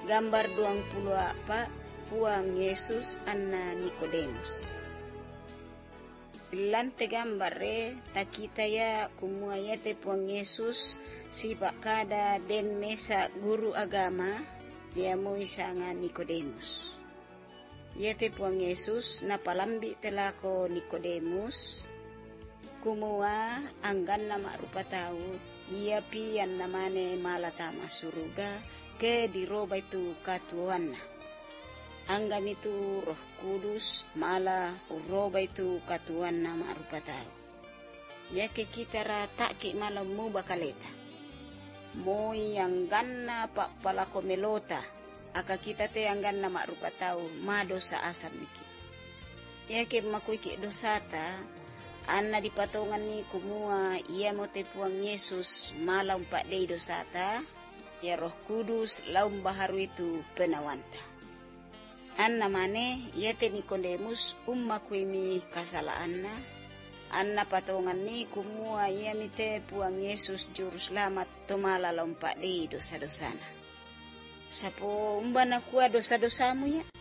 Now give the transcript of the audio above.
gambar 24 puang Yesus anna Nikodemus. Lante gambare takita ya kumua yate puang Yesus si bakada den mesa guru agama dia mo isanga Nikodemus. Yate puang Yesus napalambi telako Nikodemus kumua anggan nama rupa tau ia pian namane malatama suruga ke diroba itu katuanna. Anggam itu Roh Kudus mala uroba itu katuan nama rupa tau. Ya ke kita rata ki malam mu bakaleta. Moi yang ganna pak palako melota. Aka kita te yang ganna mak rupa tau ma dosa asam miki. Ya ke makui ki dosata anna di patongan ni kumua ia mo te puang Yesus malam pak dei dosata. Ya Roh Kudus laum baharu itu penawanta. Anna mane yate Nikodemus kuimi kasalaanna. Anna patongan ni kumua ia mite puang Yesus juru selamat tomala laum pak dei dosa-dosana. Sapo umbana kuah dosa-dosamu ya?